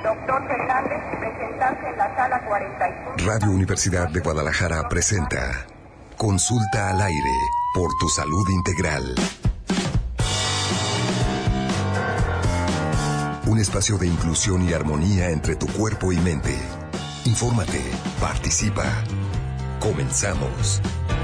Doctor Fernández, presentarse en la sala 45. Radio Universidad de Guadalajara presenta Consulta al Aire por tu salud integral. Un espacio de inclusión y armonía entre tu cuerpo y mente. Infórmate, participa. Comenzamos.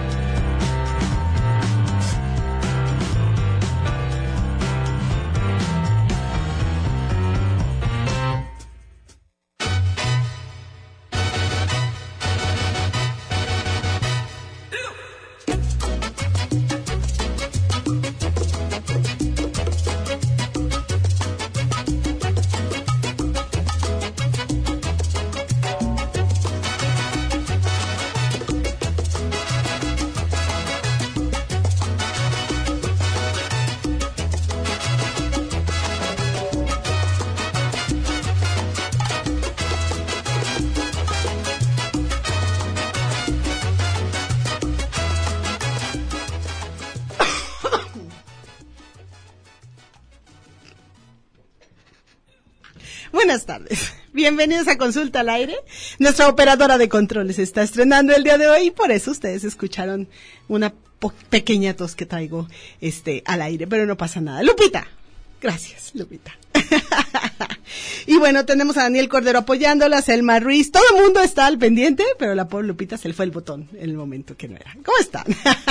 Buenas tardes, bienvenidos a Consulta al Aire. Nuestra operadora de controles está estrenando el día de hoy y por eso ustedes escucharon una pequeña tos que traigo al aire, pero no pasa nada. Lupita, gracias Lupita. Y bueno, tenemos a Daniel Cordero apoyándola, Selma Ruiz, todo el mundo está al pendiente, pero la pobre Lupita se le fue el botón en el momento que no era. ¿Cómo están?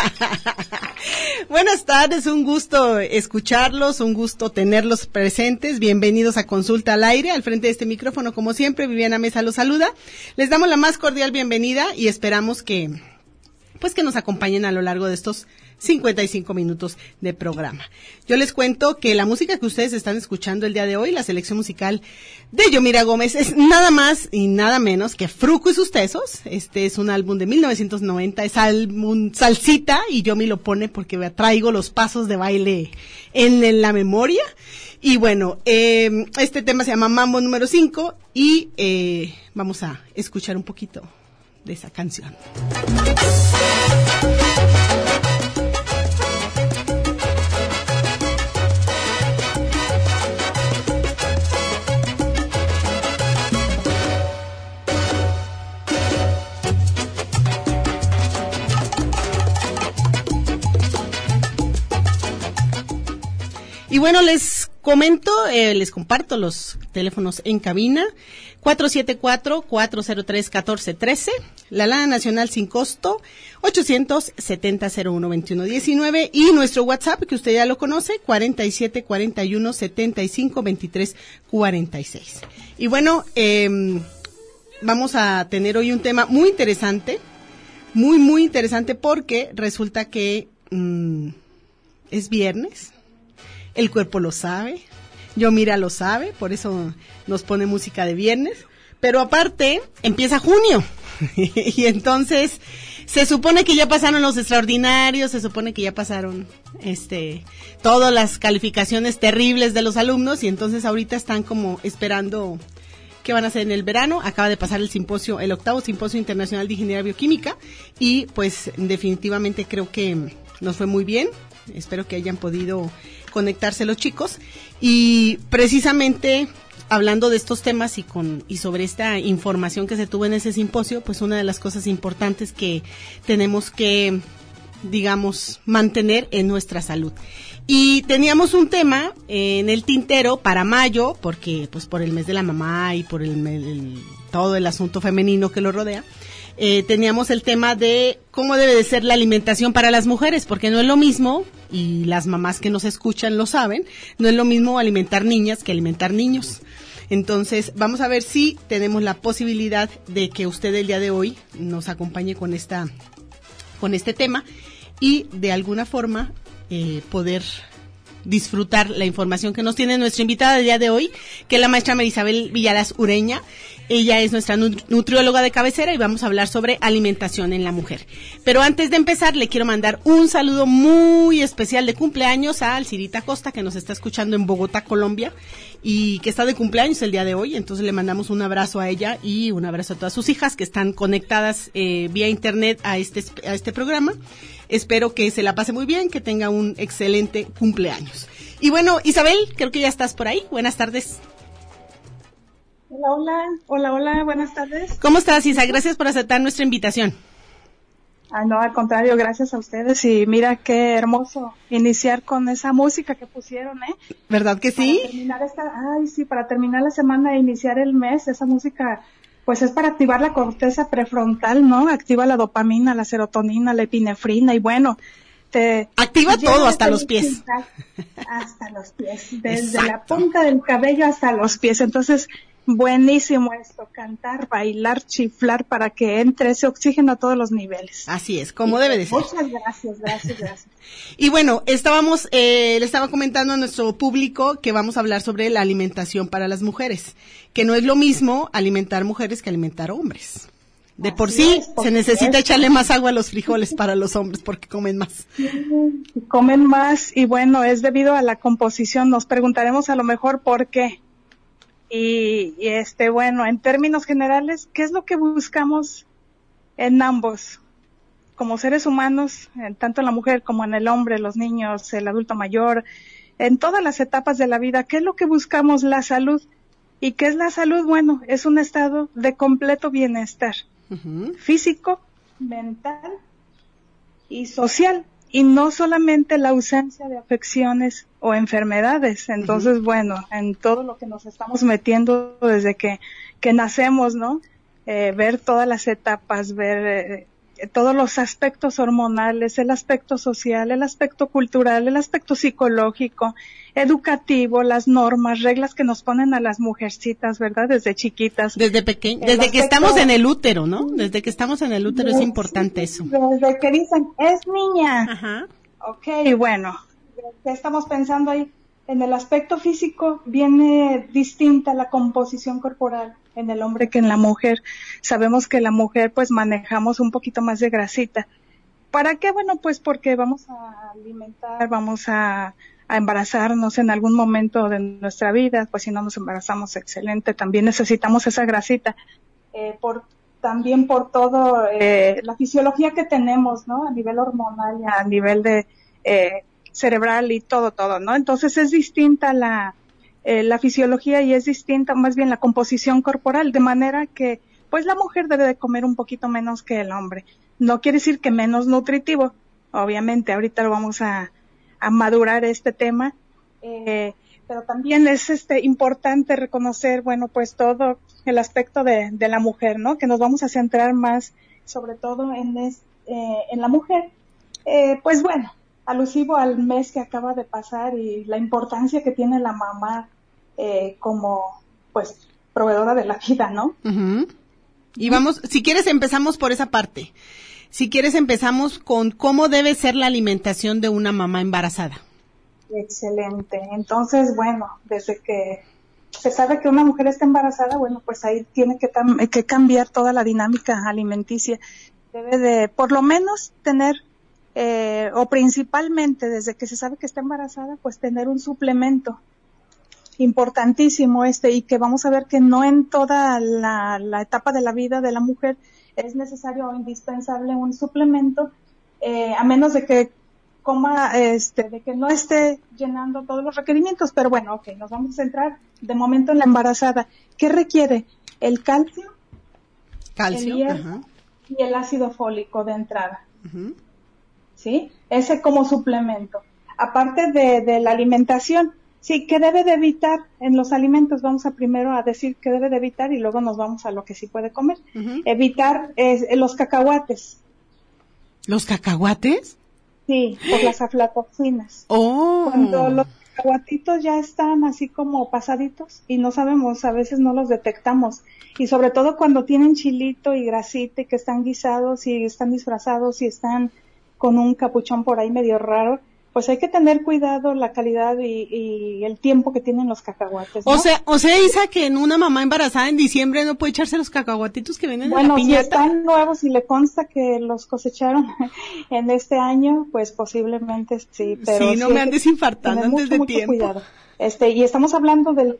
Buenas tardes, un gusto escucharlos, un gusto tenerlos presentes. Bienvenidos a Consulta al Aire. Al frente de este micrófono, como siempre, Viviana Mesa los saluda. Les damos la más cordial bienvenida y esperamos que nos acompañen a lo largo de estos 55 minutos de programa. Yo les cuento que la música que ustedes están escuchando el día de hoy, la selección musical de Yomira Gómez, es nada más y nada menos que Fruco y sus Tesos. Este es un álbum de 1990, es álbum salsita y Yomi lo pone porque traigo los pasos de baile en la memoria. Y bueno, este tema se llama Mambo número 5 y vamos a escuchar un poquito de esa canción. Y bueno, les comparto los teléfonos en cabina, 474-403-1413, la Lana Nacional sin costo, 870-01-2119, y nuestro WhatsApp, que usted ya lo conoce, 4741-752346. Y bueno, vamos a tener hoy un tema muy interesante, muy interesante, porque resulta que es viernes. El cuerpo lo sabe, Yomira lo sabe, por eso nos pone música de viernes, pero aparte empieza junio y entonces se supone que ya pasaron los extraordinarios, se supone que ya pasaron todas las calificaciones terribles de los alumnos y entonces ahorita están como esperando qué van a hacer en el verano. Acaba de pasar el 8º Simposio Internacional de Ingeniería Bioquímica y pues definitivamente creo que nos fue muy bien. Espero que hayan podido conectarse los chicos y precisamente hablando de estos temas y sobre esta información que se tuvo en ese simposio, pues una de las cosas importantes que tenemos que, digamos, mantener en nuestra salud. Y teníamos un tema en el tintero para mayo, porque pues por el mes de la mamá y por todo el asunto femenino que lo rodea. Teníamos el tema de cómo debe de ser la alimentación para las mujeres, porque no es lo mismo, y las mamás que nos escuchan lo saben, no es lo mismo alimentar niñas que alimentar niños. Entonces, vamos a ver si tenemos la posibilidad de que usted el día de hoy nos acompañe con este tema y de alguna forma poder disfrutar la información que nos tiene nuestra invitada del día de hoy, que es la maestra Marisabel Villaras Ureña. Ella es nuestra nutrióloga de cabecera y vamos a hablar sobre alimentación en la mujer. Pero antes de empezar, le quiero mandar un saludo muy especial de cumpleaños a Alcirita Costa, que nos está escuchando en Bogotá, Colombia, y que está de cumpleaños el día de hoy. Entonces le mandamos un abrazo a ella y un abrazo a todas sus hijas que están conectadas vía internet a este programa. Espero que se la pase muy bien, que tenga un excelente cumpleaños. Y bueno, Isabel, creo que ya estás por ahí. Buenas tardes. Hola, buenas tardes. ¿Cómo estás, Isa? Gracias por aceptar nuestra invitación. No, al contrario, gracias a ustedes y mira qué hermoso iniciar con esa música que pusieron, ¿Verdad que sí? Para terminar la semana e iniciar el mes, esa música, pues es para activar la corteza prefrontal, ¿no? Activa la dopamina, la serotonina, la epinefrina y bueno, te activa todo hasta los pies. Hasta los pies, desde la punta del cabello hasta los pies. Entonces, buenísimo esto, cantar, bailar, chiflar para que entre ese oxígeno a todos los niveles. Así es, como debe de ser. Muchas gracias. Y bueno, le estaba comentando a nuestro público que vamos a hablar sobre la alimentación para las mujeres, que no es lo mismo alimentar mujeres que alimentar hombres. De por sí, se necesita echarle más agua a los frijoles para los hombres porque comen más. Sí, comen más y bueno, es debido a la composición. Nos preguntaremos a lo mejor por qué. Y bueno, en términos generales, ¿qué es lo que buscamos en ambos? Como seres humanos, tanto en la mujer como en el hombre, los niños, el adulto mayor, en todas las etapas de la vida, ¿qué es lo que buscamos? La salud. ¿Y qué es la salud? Bueno, es un estado de completo bienestar, físico, mental y social. Y no solamente la ausencia de afecciones o enfermedades. Entonces, bueno, en todo lo que nos estamos metiendo desde que nacemos, ¿no? Ver todas las etapas, ver todos los aspectos hormonales, el aspecto social, el aspecto cultural, el aspecto psicológico, educativo, las normas, reglas que nos ponen a las mujercitas, ¿verdad? Desde chiquitas. Desde que estamos en el útero, ¿no? Desde que estamos en el útero es importante eso. Desde que dicen, es niña. Ajá. Ok, bueno, ¿qué estamos pensando ahí? En el aspecto físico viene distinta la composición corporal en el hombre que en la mujer. Sabemos que la mujer pues manejamos un poquito más de grasita. ¿Para qué? Bueno, pues porque vamos a alimentar, vamos a embarazarnos en algún momento de nuestra vida, pues si no nos embarazamos, excelente, también necesitamos esa grasita, también por todo la fisiología que tenemos, ¿no? A nivel hormonal y a nivel de cerebral y todo, ¿no? Entonces es distinta la fisiología y es distinta más bien la composición corporal, de manera que pues la mujer debe de comer un poquito menos que el hombre. No quiere decir que menos nutritivo, obviamente ahorita lo vamos a madurar este tema, pero también es importante reconocer, bueno, pues todo el aspecto de la mujer, ¿no? Que nos vamos a centrar más sobre todo en la mujer, pues bueno, alusivo al mes que acaba de pasar y la importancia que tiene la mamá como pues proveedora de la vida, ¿no? Uh-huh. Y vamos, si quieres empezamos por esa parte. Si quieres empezamos con cómo debe ser la alimentación de una mamá embarazada. Excelente. Entonces, bueno, desde que se sabe que una mujer está embarazada, bueno, pues ahí tiene que cambiar toda la dinámica alimenticia. Debe de, por lo menos, tener, o principalmente desde que se sabe que está embarazada, pues tener un suplemento importantísimo y que vamos a ver que no en toda la etapa de la vida de la mujer es necesario o indispensable un suplemento, a menos de que coma, de que no esté llenando todos los requerimientos, pero bueno, ok, nos vamos a centrar de momento en la embarazada. ¿Qué requiere? El calcio, el hierro, uh-huh, y el ácido fólico de entrada. Uh-huh. ¿Sí? Ese como suplemento. Aparte de la alimentación, sí, ¿qué debe de evitar en los alimentos? Vamos a primero a decir qué debe de evitar y luego nos vamos a lo que sí puede comer. Uh-huh. Evitar los cacahuates. ¿Los cacahuates? Sí, por las aflatoxinas. Oh. Cuando los cacahuatitos ya están así como pasaditos y no sabemos, a veces no los detectamos. Y sobre todo cuando tienen chilito y grasita y que están guisados y están disfrazados y están con un capuchón por ahí medio raro, pues hay que tener cuidado la calidad y el tiempo que tienen los cacahuates, ¿no? O sea, Isa, que en una mamá embarazada en diciembre no puede echarse los cacahuatitos que vienen en la piñata. Bueno, si están nuevos y le consta que los cosecharon en este año, pues posiblemente sí, pero sí, no me andes infartando antes de tiempo. Cuidado. Y estamos hablando de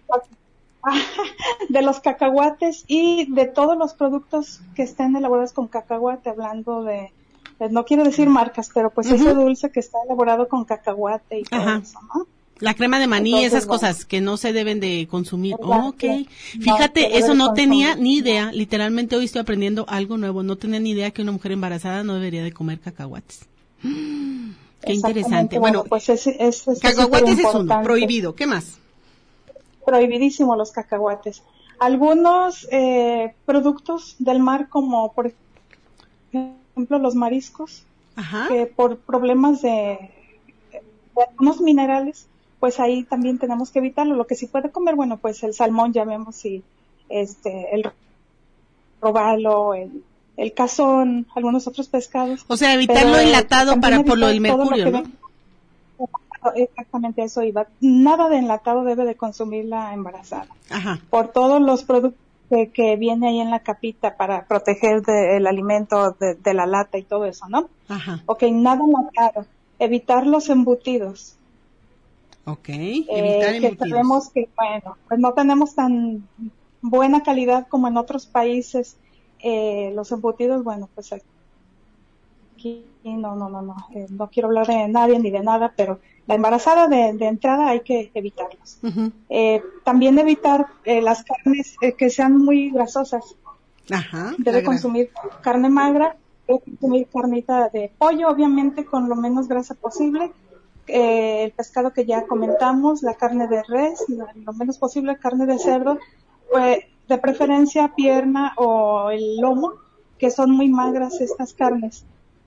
los cacahuates y de todos los productos que estén elaborados con cacahuate, hablando de, no quiero decir marcas, pero pues uh-huh, ese dulce que está elaborado con cacahuate y todo eso, ¿no? La crema de maní, Entonces, esas bueno, cosas que no se deben de consumir. exacto. Okay. No Fíjate, se debe eso de no tenía consumir. ni idea. Literalmente hoy estoy aprendiendo algo nuevo. No tenía ni idea que una mujer embarazada no debería de comer cacahuates. Qué interesante. Exactamente. Bueno, Pues es cacahuates es uno, importante. prohibido. ¿Qué más? Prohibidísimo los cacahuates. Algunos productos del mar, como por ejemplo los mariscos, Ajá. que por problemas de algunos minerales, pues ahí también tenemos que evitarlo. Lo que sí puede comer, bueno, pues el salmón, ya vemos si el robalo, el cazón, algunos otros pescados. O sea, evitarlo Pero, enlatado también por lo del evitar todo lo mercurio, que ¿no? Exactamente, eso iba. Nada de enlatado debe de consumir la embarazada. Ajá. Por todos los productos que viene ahí en la capita para proteger el alimento de la lata y todo eso, ¿no? Ajá. Ok, nada enlatado. Evitar los embutidos. Ok. Evitar Que embutidos. sabemos que, bueno, pues no tenemos tan buena calidad como en otros países. Los embutidos, bueno, pues aquí no quiero hablar de nadie ni de nada, pero la embarazada de entrada hay que evitarlos. Uh-huh. También evitar las carnes que sean muy grasosas. Ajá. Debe consumir carne magra, debe consumir carnita de pollo, obviamente con lo menos grasa posible. El pescado que ya comentamos, la carne de res, lo menos posible carne de cerdo, pues de preferencia pierna o el lomo, que son muy magras estas carnes.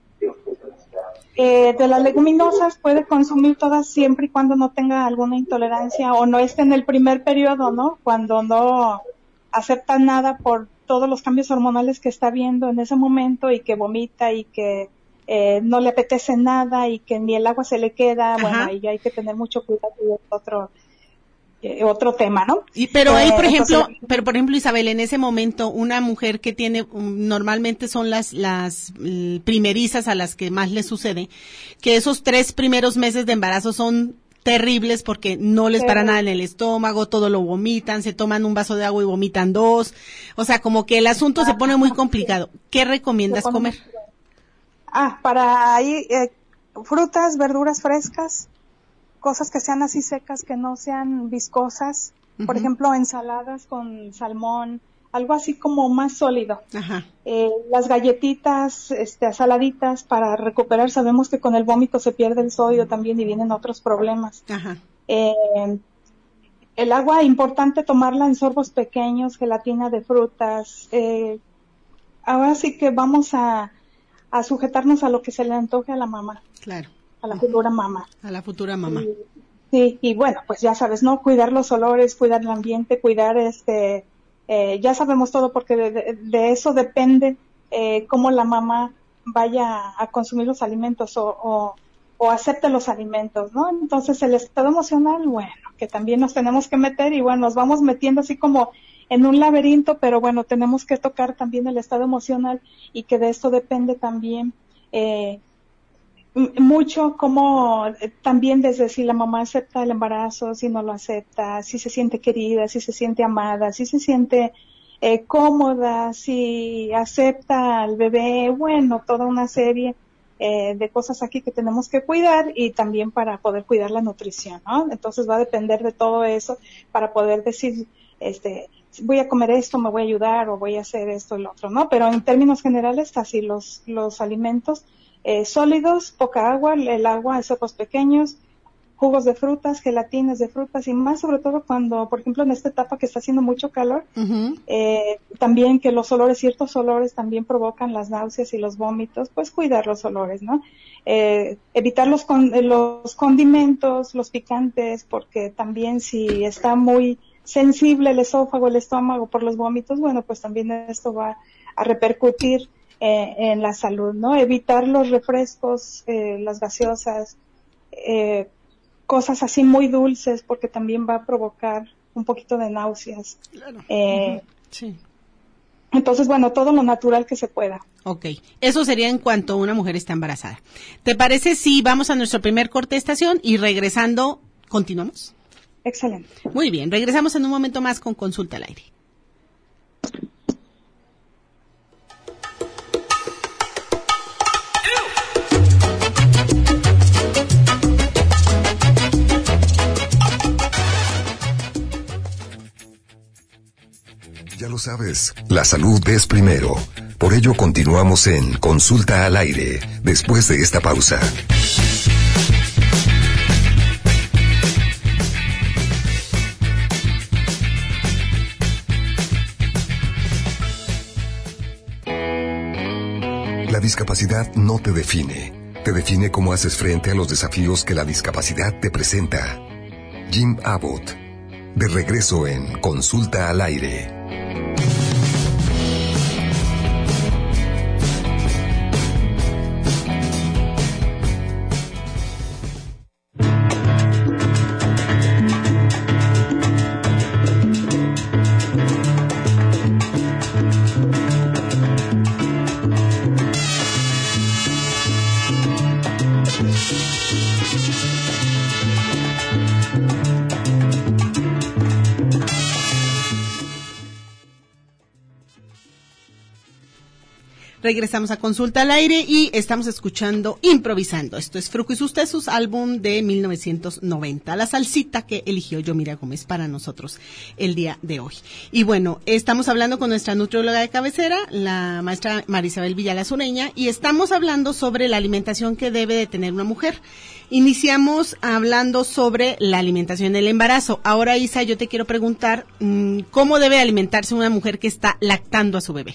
De las leguminosas puede consumir todas siempre y cuando no tenga alguna intolerancia o no esté en el primer periodo, ¿no? Cuando no acepta nada por todos los cambios hormonales que está viendo en ese momento y que vomita y que no le apetece nada y que ni el agua se le queda. Ajá. Bueno, ahí hay que tener mucho cuidado y otro tema, ¿no? Pero ahí, por ejemplo, Isabel, en ese momento, una mujer que tiene, normalmente son las primerizas a las que más le sucede, que esos 3 primeros meses de embarazo son terribles porque no les para nada en el estómago, todo lo vomitan, se toman un vaso de agua y vomitan 2, o sea, como que el asunto se pone muy complicado. ¿Qué recomiendas comer? Para ahí, frutas, verduras frescas, cosas que sean así secas, que no sean viscosas, uh-huh. Por ejemplo, ensaladas con salmón, algo así como más sólido. Ajá. Las galletitas, saladitas para recuperar, sabemos que con el vómito se pierde el sodio también y vienen otros problemas. Ajá. El agua, importante tomarla en sorbos pequeños, gelatina de frutas. Ahora sí que vamos a sujetarnos a lo que se le antoje a la mamá. Claro. A la futura mamá. A la futura mamá. Sí, y bueno, pues ya sabes, ¿no? Cuidar los olores, cuidar el ambiente, cuidar ya sabemos todo porque de eso depende cómo la mamá vaya a consumir los alimentos o acepte los alimentos, ¿no? Entonces el estado emocional, bueno, que también nos tenemos que meter y bueno, nos vamos metiendo así como en un laberinto, pero bueno, tenemos que tocar también el estado emocional y que de esto depende también mucho como también desde si la mamá acepta el embarazo, si no lo acepta, si se siente querida, si se siente amada, si se siente cómoda, si acepta al bebé, bueno, toda una serie de cosas aquí que tenemos que cuidar y también para poder cuidar la nutrición, ¿no? Entonces va a depender de todo eso para poder decir, voy a comer esto, me voy a ayudar o voy a hacer esto y lo otro, ¿no? Pero en términos generales, así los alimentos sólidos, poca agua, el agua en sorbos pequeños, jugos de frutas, gelatinas de frutas y más sobre todo cuando, por ejemplo, en esta etapa que está haciendo mucho calor, uh-huh. También que los olores, ciertos olores también provocan las náuseas y los vómitos, pues cuidar los olores, ¿no? Evitar los condimentos, los picantes, porque también si está muy sensible el esófago, el estómago por los vómitos, bueno, pues también esto va a repercutir en la salud, ¿no? Evitar los refrescos, las gaseosas, cosas así muy dulces, porque también va a provocar un poquito de náuseas. Claro. Sí. Entonces, bueno, todo lo natural que se pueda. Ok, eso sería en cuanto una mujer está embarazada. ¿Te parece si vamos a nuestro primer corte de estación y regresando, continuamos? Excelente. Muy bien, regresamos en un momento más con Consulta al Aire. Ya lo sabes, la salud es primero. Por ello continuamos en Consulta al Aire, después de esta pausa. La discapacidad no te define. Te define cómo haces frente a los desafíos que la discapacidad te presenta. Jim Abbott, de regreso en Consulta al Aire. Regresamos a Consulta al Aire y estamos escuchando Improvisando. Esto es Fruco y sus Tesos, álbum de 1990. La salsita que eligió Yomira Gómez para nosotros el día de hoy. Y bueno, estamos hablando con nuestra nutrióloga de cabecera, la maestra Marisabel Villalaz Ureña, y estamos hablando sobre la alimentación que debe de tener una mujer. Iniciamos hablando sobre la alimentación en el embarazo. Ahora, Isa, yo te quiero preguntar, ¿cómo debe alimentarse una mujer que está lactando a su bebé?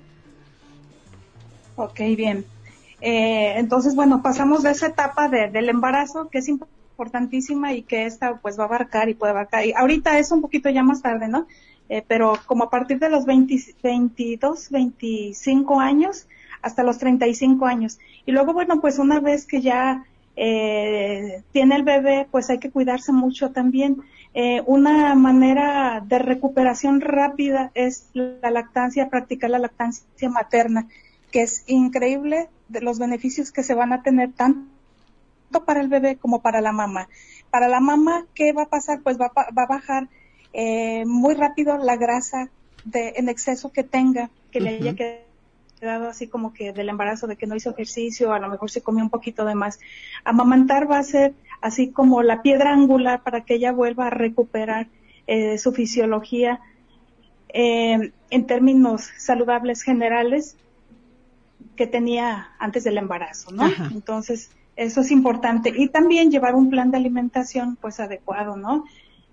Ok, bien. Entonces, bueno, pasamos de esa etapa del embarazo, que es importantísima y que esta pues va a abarcar y puede abarcar. Y ahorita es un poquito ya más tarde, ¿no? Pero como a partir de los 22, 25 años hasta los 35 años. Y luego, bueno, pues una vez que ya tiene el bebé, pues hay que cuidarse mucho también. Una manera de recuperación rápida es la lactancia, practicar la lactancia materna, que es increíble de los beneficios que se van a tener tanto para el bebé como para la mamá. Para la mamá, ¿qué va a pasar? Pues va a bajar muy rápido la grasa en exceso que tenga, que le haya quedado así como que del embarazo, de que no hizo ejercicio, a lo mejor se comió un poquito de más. Amamantar va a ser así como la piedra angular para que ella vuelva a recuperar su fisiología en términos saludables generales que tenía antes del embarazo, ¿no? Ajá. Entonces, eso es importante. Y también llevar un plan de alimentación, pues, adecuado, ¿no?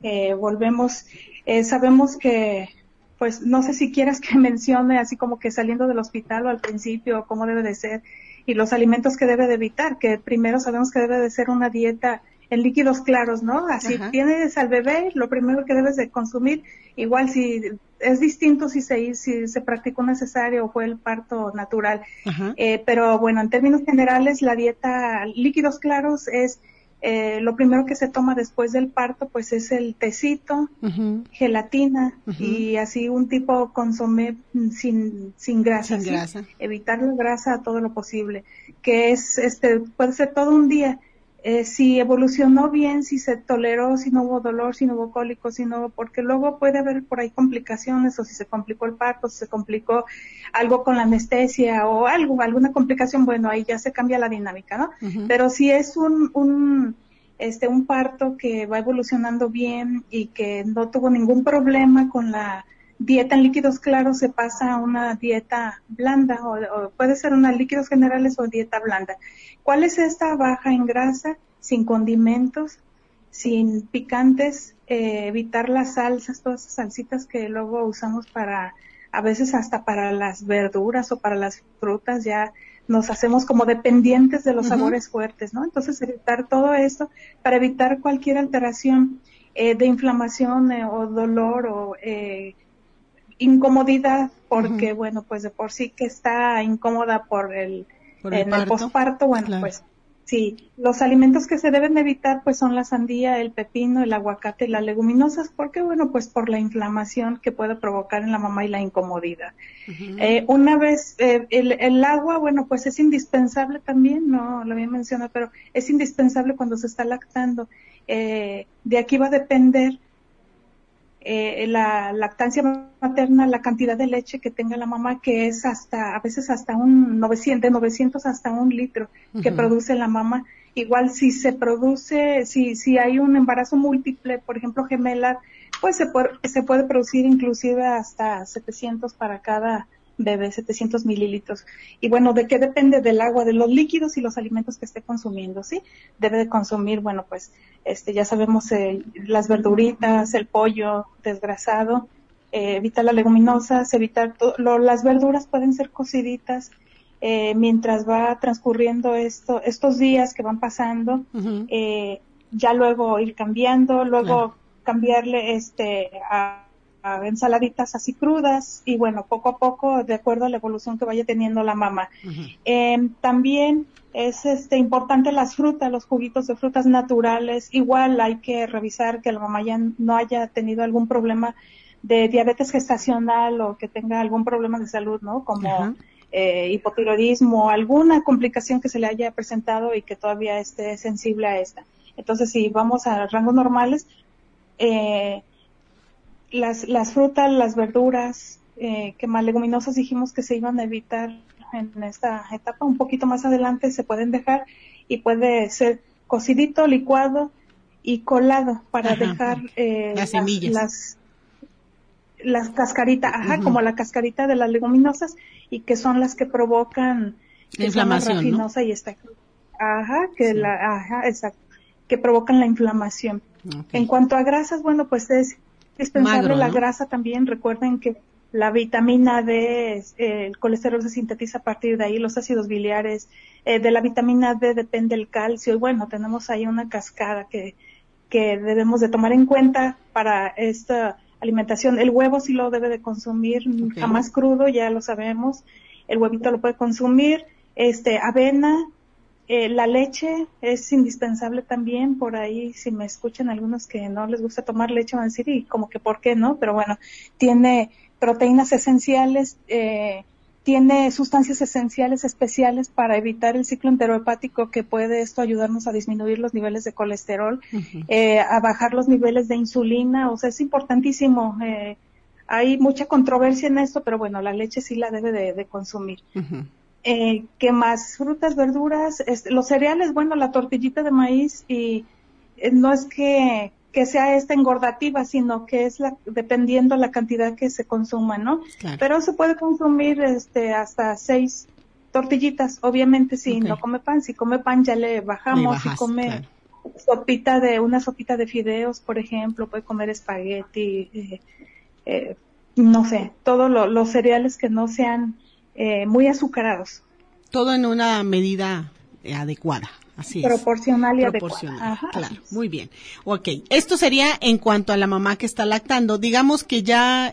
Sabemos que, pues, no sé si quieras que mencione así como que saliendo del hospital o al principio, cómo debe de ser, y los alimentos que debe de evitar, que primero sabemos que debe de ser una dieta en líquidos claros, ¿no? Así tienes al bebé, lo primero que debes de consumir, igual si es distinto si se practicó un cesárea o fue el parto natural. Pero bueno, en términos generales, la dieta líquidos claros es lo primero que se toma después del parto, pues es el tecito, gelatina y así un tipo consomé sin grasa. Sin grasa. Evitar la grasa todo lo posible, que es puede ser todo un día. Si evolucionó bien, si se toleró, si no hubo dolor, si no hubo cólicos, porque luego puede haber por ahí complicaciones, o si se complicó el parto, si se complicó algo con la anestesia o alguna complicación, bueno, ahí ya se cambia la dinámica, ¿no? Pero si es un parto que va evolucionando bien y que no tuvo ningún problema con la dieta en líquidos claros, se pasa a una dieta blanda, o puede ser una líquidos generales o dieta blanda. ¿Cuál es esta? Baja en grasa, sin condimentos, sin picantes, evitar las salsas, todas esas salsitas que luego usamos a veces hasta para las verduras o para las frutas, ya nos hacemos como dependientes de los sabores fuertes, ¿no? Entonces evitar todo esto para evitar cualquier alteración de inflamación o dolor o incomodidad, porque bueno, pues de por sí que está incómoda por el posparto, bueno, claro. Pues sí, los alimentos que se deben evitar pues son la sandía, el pepino, el aguacate y las leguminosas, porque bueno, pues por la inflamación que puede provocar en la mamá y la incomodidad. Una vez, el agua, bueno, pues es indispensable también, no lo había mencionado, pero es indispensable cuando se está lactando. De aquí va a depender la lactancia materna, la cantidad de leche que tenga la mamá, que es a veces hasta de 900 hasta 1 litro que produce la mamá. Igual si se produce, si hay un embarazo múltiple, por ejemplo gemelar, pues se puede producir inclusive hasta 700 para cada bebé, 700 mililitros. Y bueno, ¿de qué depende? Del agua, de los líquidos y los alimentos que esté consumiendo, ¿sí? Debe de consumir, bueno, pues, ya sabemos, las verduritas, el pollo desgrasado, evitar las leguminosas, evitar las verduras pueden ser cociditas, mientras va transcurriendo estos días que van pasando, Uh-huh. ya luego ir cambiando, luego Claro. cambiarle a ensaladitas así crudas y bueno, poco a poco, de acuerdo a la evolución que vaya teniendo la mamá. Uh-huh. También es importante las frutas, los juguitos de frutas naturales. Igual hay que revisar que la mamá ya no haya tenido algún problema de diabetes gestacional o que tenga algún problema de salud, ¿no? Como Ajá. hipotiroidismo, alguna complicación que se le haya presentado y que todavía esté sensible a esta. Entonces, si vamos a rangos normales, las frutas, las verduras, que más leguminosas dijimos que se iban a evitar en esta etapa. Un poquito más adelante se pueden dejar y puede ser cocidito, licuado y colado para Ajá. dejar Las semillas. las cascaritas, Uh-huh. como la cascarita de las leguminosas, y que son las que provocan La inflamación, la rafinosa, ¿no? Y esta, Sí. exacto, que provocan la inflamación. Okay. En cuanto a grasas, bueno, pues es indispensable Magro, la ¿no? grasa también. Recuerden que la vitamina D, el colesterol se sintetiza a partir de ahí, los ácidos biliares, de la vitamina D depende el calcio, y bueno, tenemos ahí una cascada que debemos de tomar en cuenta para esta alimentación. El huevo sí lo debe de consumir, Okay. jamás crudo, ya lo sabemos. El huevito lo puede consumir, avena, la leche es indispensable también. Por ahí, si me escuchan algunos que no les gusta tomar leche, van a decir, y como que ¿por qué no? Pero bueno, tiene proteínas esenciales, tiene sustancias esenciales especiales para evitar el ciclo enterohepático, que puede esto ayudarnos a disminuir los niveles de colesterol, Uh-huh. a bajar los niveles de insulina. O sea, es importantísimo. Hay mucha controversia en esto, pero bueno, la leche sí la debe de consumir. Uh-huh. ¿Qué más? Frutas, verduras, los cereales, bueno, la tortillita de maíz, y no es que sea esta engordativa, sino que es dependiendo la cantidad que se consuma, ¿no? Claro. Pero se puede consumir hasta 6 tortillitas, obviamente si Okay. no come pan. Si come pan ya le bajamos. Si come una sopita de fideos, por ejemplo, puede comer espagueti, no sé, todos los cereales que no sean muy azucarados. Todo en una medida adecuada. Así Proporcional y proporcional, adecuada. Ajá. Claro, muy bien. Okay, esto sería en cuanto a la mamá que está lactando. Digamos que ya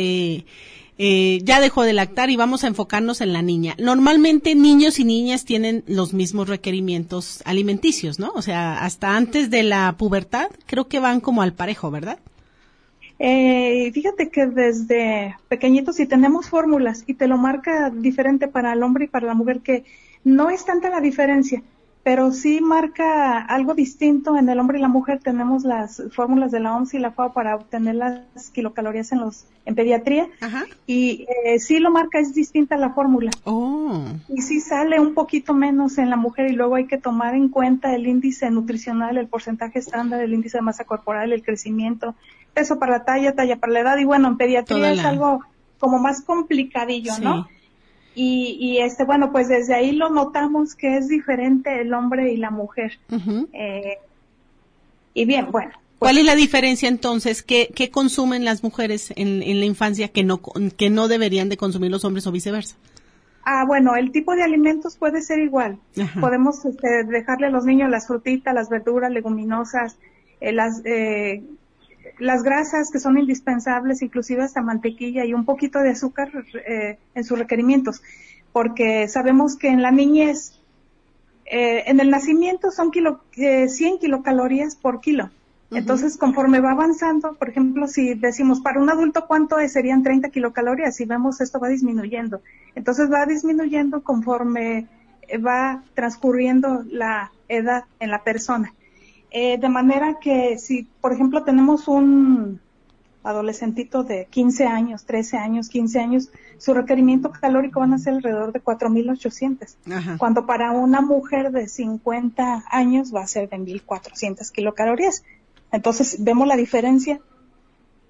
ya dejó de lactar y vamos a enfocarnos en la niña. Normalmente niños y niñas tienen los mismos requerimientos alimenticios, ¿no? O sea, hasta antes de la pubertad creo que van como al parejo, ¿verdad? Fíjate que desde pequeñitos, si tenemos fórmulas y te lo marca diferente para el hombre y para la mujer, que no es tanta la diferencia, pero sí marca algo distinto en el hombre y la mujer. Tenemos las fórmulas de la OMS y la FAO para obtener las kilocalorías en pediatría. Ajá. Y sí lo marca, es distinta la fórmula. Oh. Y sí sale un poquito menos en la mujer, y luego hay que tomar en cuenta el índice nutricional, el porcentaje estándar, el índice de masa corporal, el crecimiento, peso para la talla para la edad. Y bueno, en pediatría es algo como más complicadillo, sí, ¿no? Y bueno, pues desde ahí lo notamos que es diferente el hombre y la mujer. Uh-huh. Y bien, bueno. Pues, ¿cuál es la diferencia entonces? ¿Qué consumen las mujeres en la infancia que no deberían de consumir los hombres o viceversa? Bueno, el tipo de alimentos puede ser igual. Ajá. Podemos dejarle a los niños las frutitas, las verduras, leguminosas, las grasas que son indispensables, inclusive hasta mantequilla y un poquito de azúcar en sus requerimientos, porque sabemos que en la niñez, en el nacimiento son 100 kilocalorías por kilo. Uh-huh. Entonces, conforme va avanzando, por ejemplo, si decimos para un adulto cuánto es, serían 30 kilocalorías, y vemos esto va disminuyendo. Entonces va disminuyendo conforme va transcurriendo la edad en la persona. De manera que si, por ejemplo, tenemos un adolescentito de 15 años, 13 años, 15 años, su requerimiento calórico van a ser alrededor de 4,800. Ajá. Cuando para una mujer de 50 años va a ser de 1,400 kilocalorías. Entonces, vemos la diferencia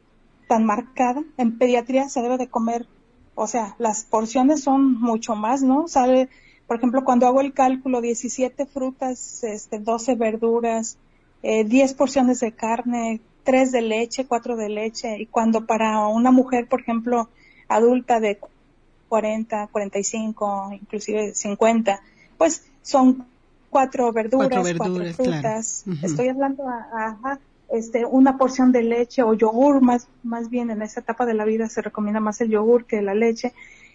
tan marcada. En pediatría se debe de comer, o sea, las porciones son mucho más, ¿no? Sale, por ejemplo, cuando hago el cálculo, 17 frutas, 12 verduras, 10 porciones de carne, 3 de leche, 4 de leche, y cuando para una mujer, por ejemplo, adulta de 40, 45, inclusive 50, pues son 4 verduras, 4 frutas. Claro. Uh-huh. Estoy hablando una porción de leche o yogur, más bien en esa etapa de la vida se recomienda más el yogur que la leche.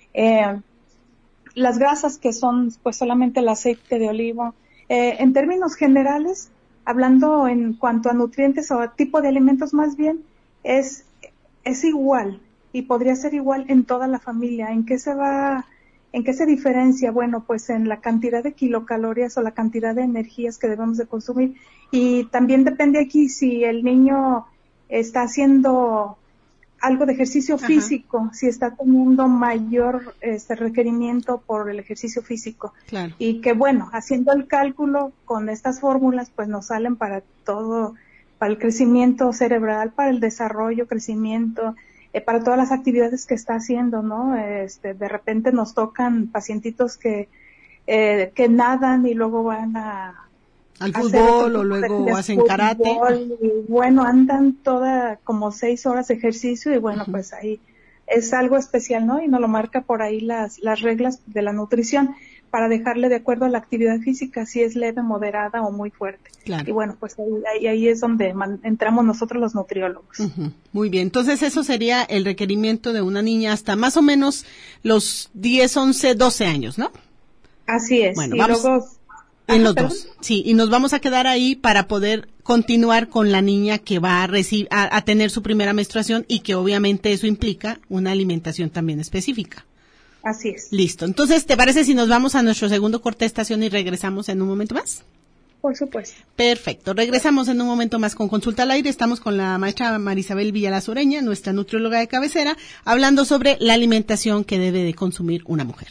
Las grasas que son pues solamente el aceite de oliva. En términos generales, hablando en cuanto a nutrientes o a tipo de alimentos más bien, es igual y podría ser igual en toda la familia. ¿En qué se diferencia? Bueno, pues en la cantidad de kilocalorías o la cantidad de energías que debemos de consumir. Y también depende aquí si el niño está haciendo algo de ejercicio físico, si está teniendo mayor requerimiento por el ejercicio físico. Claro. Y que bueno, haciendo el cálculo con estas fórmulas, pues nos salen para todo, para el crecimiento cerebral, para el desarrollo, crecimiento, para todas las actividades que está haciendo, ¿no? De repente nos tocan pacientitos que nadan y luego van al fútbol o luego hacen karate. Y bueno, andan como 6 horas de ejercicio y bueno, pues ahí es algo especial, ¿no? Y nos lo marca por ahí las reglas de la nutrición para dejarle de acuerdo a la actividad física, si es leve, moderada o muy fuerte. Claro. Y bueno, pues ahí es donde entramos nosotros los nutriólogos. Uh-huh. Muy bien, entonces eso sería el requerimiento de una niña hasta más o menos los 10, 11, 12 años, ¿no? Así es. Bueno, y vamos luego en los dos. Sí, y nos vamos a quedar ahí para poder continuar con la niña que va a tener su primera menstruación y que obviamente eso implica una alimentación también específica. Así es. Listo. Entonces, ¿te parece si nos vamos a nuestro segundo corte de estación y regresamos en un momento más? Por supuesto. Perfecto. Regresamos en un momento más con Consulta al Aire. Estamos con la maestra Marisabel Villalaz-Ureña, nuestra nutrióloga de cabecera, hablando sobre la alimentación que debe de consumir una mujer.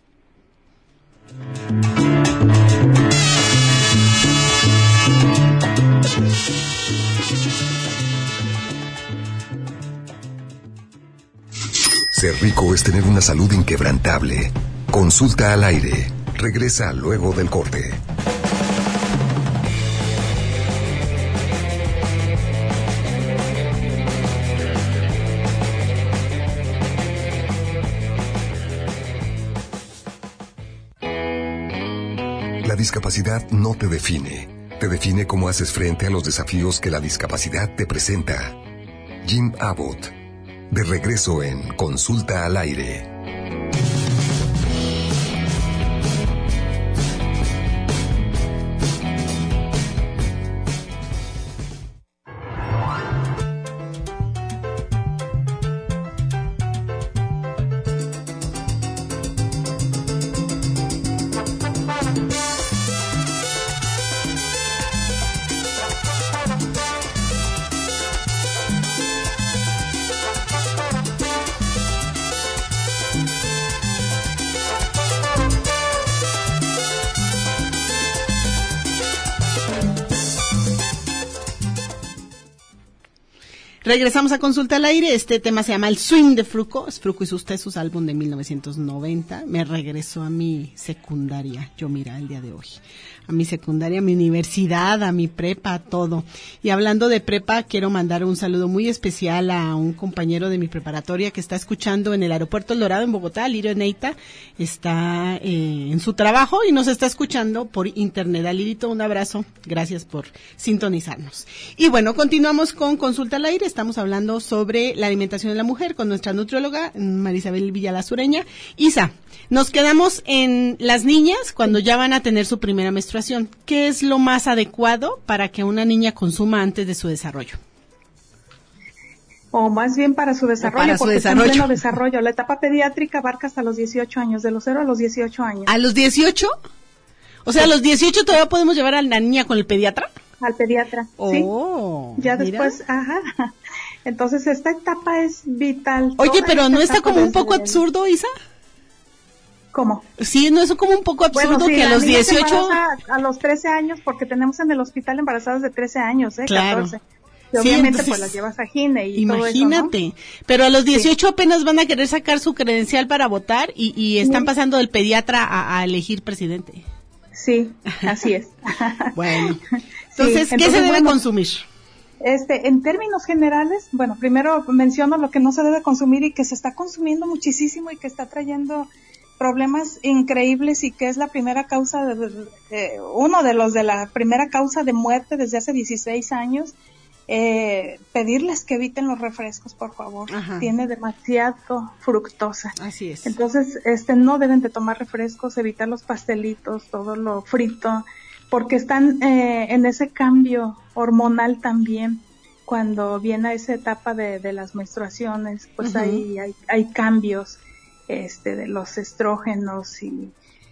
Ser rico es tener una salud inquebrantable. Consulta al Aire. Regresa luego del corte. La discapacidad no te define. Te define cómo haces frente a los desafíos que la discapacidad te presenta. Jim Abbott. De regreso en Consulta al Aire. Regresamos a Consulta al Aire. Este tema se llama El Swing de Fruco. Es Fruco y sus Tesos, álbum de 1990. Me regresó a mi secundaria, yo mira, el día de hoy. A mi secundaria, a mi universidad, a mi prepa, todo. Y hablando de prepa, quiero mandar un saludo muy especial a un compañero de mi preparatoria que está escuchando en el Aeropuerto El Dorado en Bogotá, Lirio Neita. Está en su trabajo y nos está escuchando por internet. A Lirito, un abrazo. Gracias por sintonizarnos. Y bueno, continuamos con Consulta al Aire. Estamos hablando sobre la alimentación de la mujer con nuestra nutrióloga Marisabel Villalaz-Ureña. Isa, nos quedamos en las niñas cuando ya van a tener su primera menstruación. ¿Qué es lo más adecuado para que una niña consuma antes de su desarrollo? O más bien para su desarrollo, porque está en pleno desarrollo. La etapa pediátrica abarca hasta los 18 años, de los 0 a los 18 años. ¿A los 18? O sea, ¿a los 18 todavía podemos llevar a la niña con el pediatra? Al pediatra, oh, sí. Ya mira. Después, ajá. Entonces, esta etapa es vital. Oye, pero ¿no está como un poco absurdo, Isa? ¿Cómo? Sí, ¿no es como un poco absurdo que a los 18? A los 13 años, porque tenemos en el hospital embarazadas de 13 años, claro. 14. que Sí, obviamente entonces, pues las llevas a Gine y imagínate, todo eso, ¿no? pero a los 18 apenas van a querer sacar su credencial para votar y están pasando del pediatra a elegir presidente. Sí, así es. Bueno, Sí, entonces, ¿qué se debe consumir? En términos generales, bueno, primero menciono lo que no se debe consumir y que se está consumiendo muchísimo y que está trayendo problemas increíbles y que es la primera causa, uno de los de la primera causa de muerte desde hace 16 años. Pedirles que eviten los refrescos, por favor. Ajá. Tiene demasiado fructosa. Así es. Entonces, no deben de tomar refrescos, evitar los pastelitos, todo lo frito, porque están en ese cambio hormonal también. Cuando viene esa etapa de las menstruaciones, pues hay cambios de los estrógenos y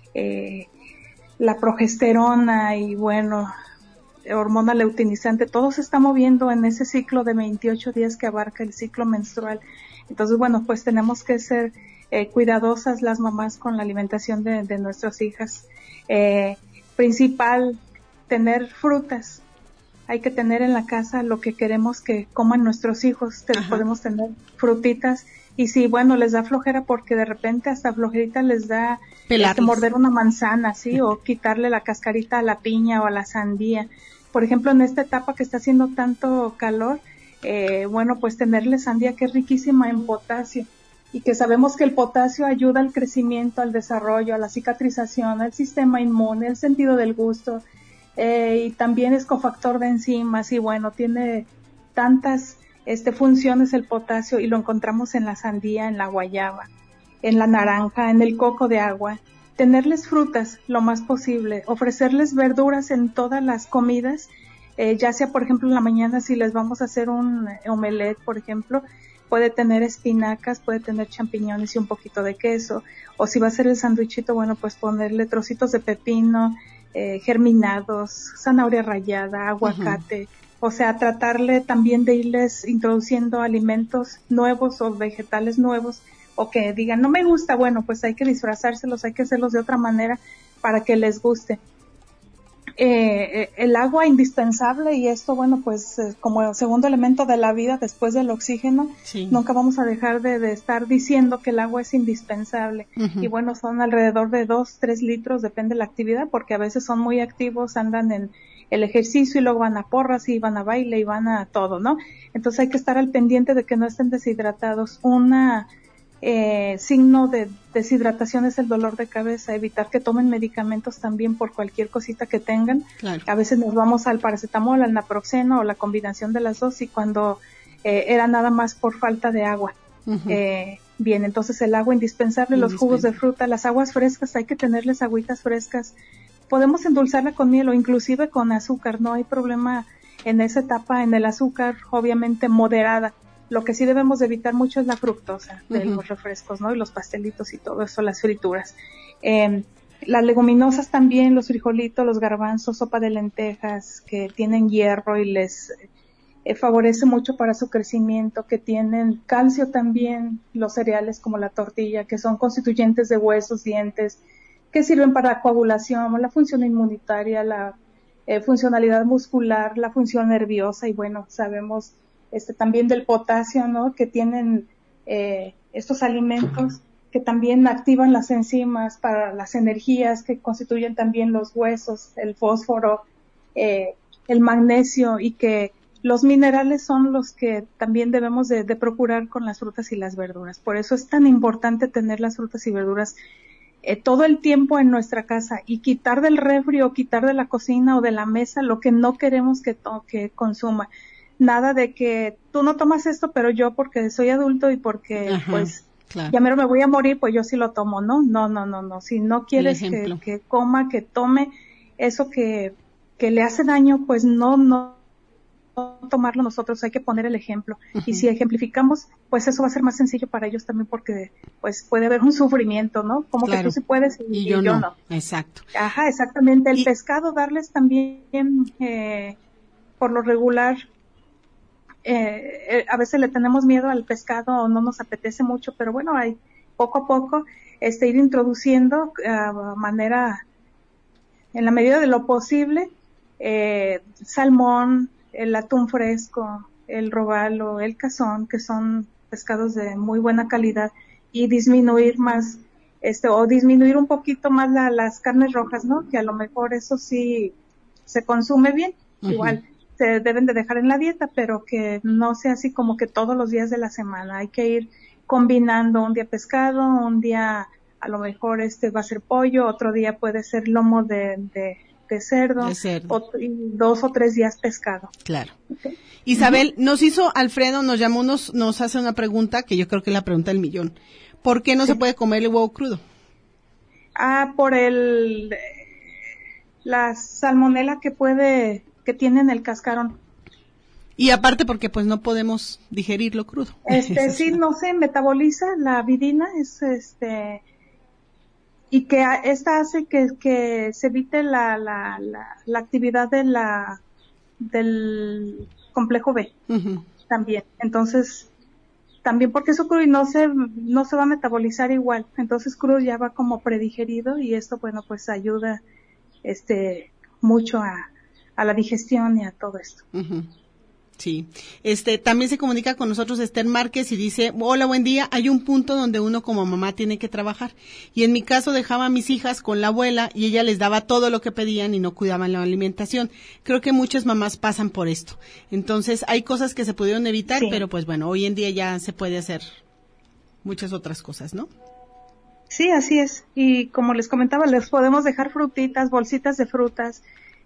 la progesterona y bueno, hormona luteinizante, todo se está moviendo en ese ciclo de 28 días que abarca el ciclo menstrual. Entonces, bueno, pues tenemos que ser cuidadosas las mamás con la alimentación de nuestras hijas. Principal, tener frutas. Hay que tener en la casa lo que queremos que coman nuestros hijos. Podemos tener frutitas. Y sí, bueno, les da flojera porque de repente hasta flojerita les da morder una manzana, ¿sí? O quitarle la cascarita a la piña o a la sandía. Por ejemplo, en esta etapa que está haciendo tanto calor, bueno, pues tenerle sandía que es riquísima en potasio y que sabemos que el potasio ayuda al crecimiento, al desarrollo, a la cicatrización, al sistema inmune, el sentido del gusto, y también es cofactor de enzimas y bueno, tiene tantas funciones el potasio y lo encontramos en la sandía, en la guayaba, en la naranja, en el coco de agua. Tenerles frutas lo más posible, ofrecerles verduras en todas las comidas, ya sea por ejemplo en la mañana si les vamos a hacer un omelette, por ejemplo, puede tener espinacas, puede tener champiñones y un poquito de queso, o si va a ser el sándwichito, bueno, pues ponerle trocitos de pepino, germinados, zanahoria rallada, aguacate. O sea, tratarle también de irles introduciendo alimentos nuevos o vegetales nuevos, o que digan, no me gusta, bueno, pues hay que disfrazárselos, hay que hacerlos de otra manera para que les guste. El agua indispensable, y esto, bueno, pues como segundo elemento de la vida después del oxígeno, nunca vamos a dejar de estar diciendo que el agua es indispensable. Y bueno, son alrededor de 2-3 litros, depende de la actividad, porque a veces son muy activos, andan en el ejercicio y luego van a porras y van a baile y van a todo, ¿no? Entonces hay que estar al pendiente de que no estén deshidratados. Signo de deshidratación es el dolor de cabeza, evitar que tomen medicamentos también por cualquier cosita que tengan. Claro. A veces nos vamos al paracetamol, al naproxeno o la combinación de las dos y cuando era nada más por falta de agua. Bien, entonces el agua indispensable, los jugos de fruta, las aguas frescas, hay que tenerles agüitas frescas. Podemos endulzarla con miel o inclusive con azúcar, no hay problema en esa etapa en el azúcar, obviamente moderada. Lo que sí debemos de evitar mucho es la fructosa de los refrescos, ¿no? Y los pastelitos y todo eso, las frituras. Las leguminosas también, los frijolitos, los garbanzos, sopa de lentejas, que tienen hierro y les favorece mucho para su crecimiento, que tienen calcio también, los cereales como la tortilla, que son constituyentes de huesos, dientes, que sirven para la coagulación, la función inmunitaria, la funcionalidad muscular, la función nerviosa y bueno, sabemos también del potasio, ¿no? Que tienen estos alimentos que también activan las enzimas para las energías que constituyen también los huesos, el fósforo, el magnesio y que los minerales son los que también debemos de procurar con las frutas y las verduras. Por eso es tan importante tener las frutas y verduras todo el tiempo en nuestra casa y quitar del refri o quitar de la cocina o de la mesa lo que no queremos que consuma. Nada de que tú no tomas esto, pero yo porque soy adulto y porque pues ya mero me voy a morir, pues yo sí lo tomo, ¿no? No. Si no quieres que coma, que tome eso que le hace daño, pues no tomarlo nosotros, hay que poner el ejemplo. Y si ejemplificamos, pues eso va a ser más sencillo para ellos también porque pues puede haber un sufrimiento, ¿no? Como que tú sí puedes y yo no. Exacto. Ajá, exactamente. El pescado, darles también por lo regular, a veces le tenemos miedo al pescado o no nos apetece mucho, pero bueno, hay poco a poco ir introduciendo en la medida de lo posible, salmón, el atún fresco, el robalo, el cazón, que son pescados de muy buena calidad, y disminuir más, o disminuir un poquito más las carnes rojas, ¿no? Que a lo mejor eso sí se consume bien, igual se deben de dejar en la dieta, pero que no sea así como que todos los días de la semana. Hay que ir combinando un día pescado, un día a lo mejor va a ser pollo, otro día puede ser lomo de cerdo, y 2 o 3 días pescado. Claro. Okay. Isabel, Alfredo nos llamó, nos hace una pregunta que yo creo que es la pregunta del millón. ¿Por qué no se puede comer el huevo crudo? Por la salmonela que tiene en el cascarón. Y aparte porque pues no podemos digerirlo crudo. Sí, no se metaboliza la vidina, y que esta hace que se evite la actividad del complejo B también. Entonces, también porque eso crudo y no se va a metabolizar igual. Entonces crudo ya va como predigerido, y esto, bueno, pues ayuda mucho a la digestión y a todo esto. Sí. También se comunica con nosotros Esther Márquez y dice: hola, buen día. Hay un punto donde uno como mamá tiene que trabajar. Y en mi caso dejaba a mis hijas con la abuela y ella les daba todo lo que pedían y no cuidaban la alimentación. Creo que muchas mamás pasan por esto. Entonces hay cosas que se pudieron evitar, sí, pero pues bueno, hoy en día ya se puede hacer muchas otras cosas, ¿no? Sí, así es. Y como les comentaba, les podemos dejar frutitas, bolsitas de frutas,